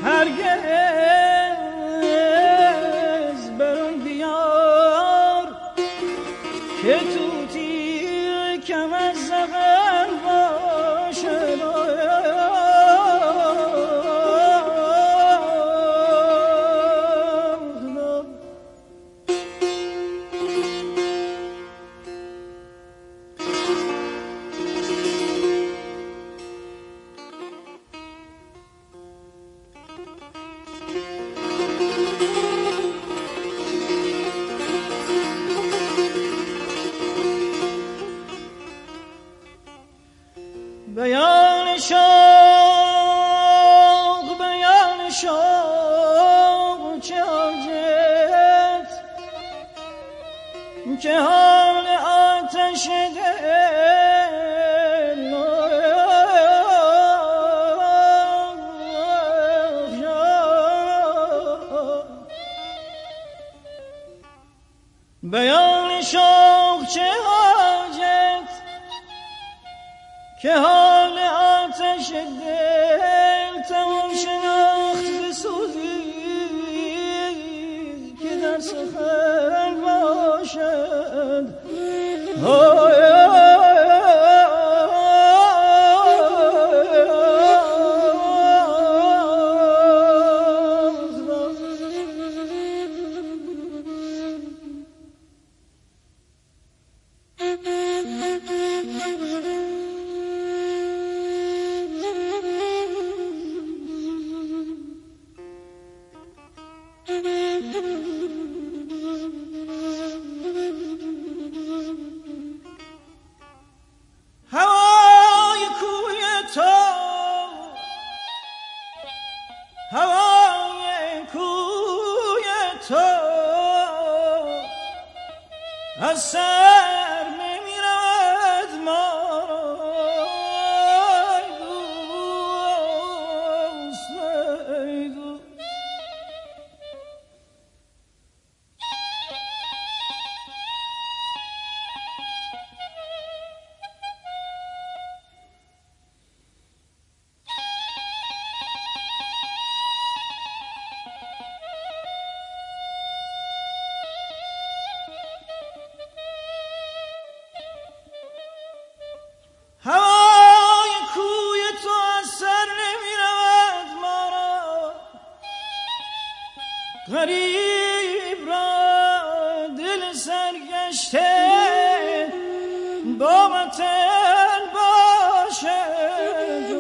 هرگز برون بیار که توتی کم از زغن باشد. بیان شوق چه حاجت که حال آتش دل بیان شوق چه حاجت که حال آتش دل تمام شناخت بسوزی که در سخن باشد. هوای کوی تو از سر نمی رود ما هوای کوی تو از سر نمی رود ما را غریب را دل سرگشته با وطن باشد.